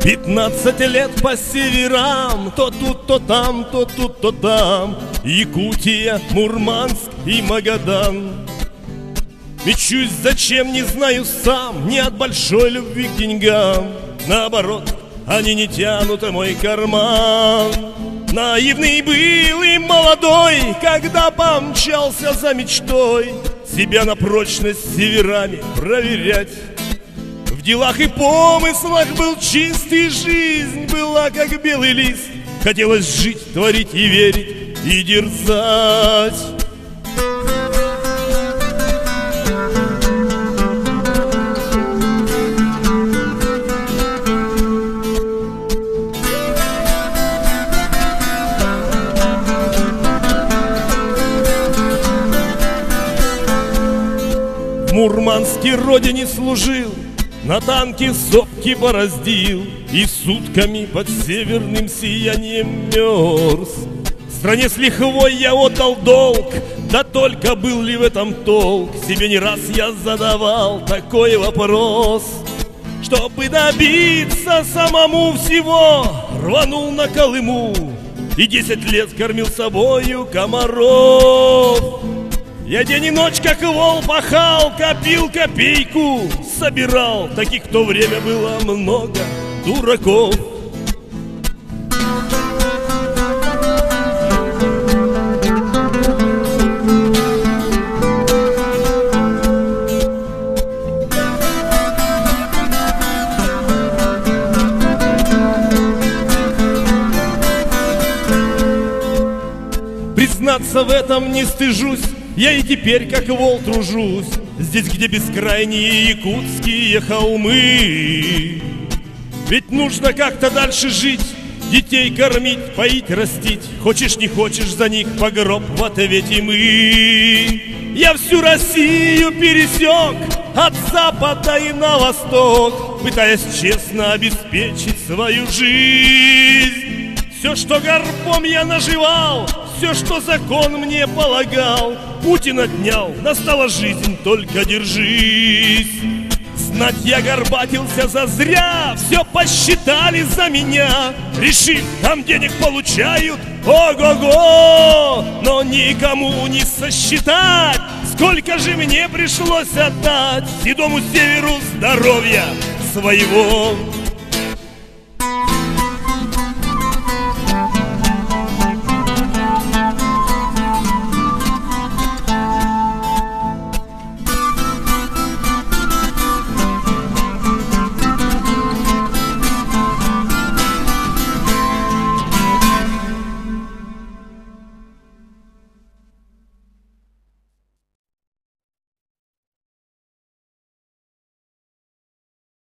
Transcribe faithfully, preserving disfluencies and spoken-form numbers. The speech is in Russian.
Пятнадцать лет по северам, то тут, то там, то тут, то там, Якутия, Мурманск и Магадан. Мечусь, зачем, не знаю сам, не от большой любви к деньгам. Наоборот, они не тянут мой карман. Наивный был и молодой, когда помчался за мечтой себя на прочность северами проверять. В делах и помыслах был чистый, жизнь была как белый лист. Хотелось жить, творить и верить, и дерзать. В Мурманске родине служил, на танке сопки бороздил и сутками под северным сиянием мерз. Стране с лихвой я отдал долг, да только был ли в этом толк? Себе не раз я задавал такой вопрос. Чтобы добиться самому всего, рванул на Колыму и десять лет кормил собою комаров. Я день и ночь, как вол, пахал, копил копейку, собирал. Таких в то время было много дураков. Признаться в этом не стыжусь, я и теперь как вол тружусь здесь, где бескрайние якутские холмы. Ведь нужно как-то дальше жить, детей кормить, поить, растить. Хочешь, не хочешь, за них по гроб в ответе мы. Я всю Россию пересек от запада и на восток, пытаясь честно обеспечить свою жизнь. Все, что горбом я наживал, все, что закон мне полагал, Путин отнял, настала жизнь, только держись. Знать я горбатился зазря, все посчитали за меня, решив, там денег получают, ого-го, но никому не сосчитать, сколько же мне пришлось отдать седому северу здоровья своего.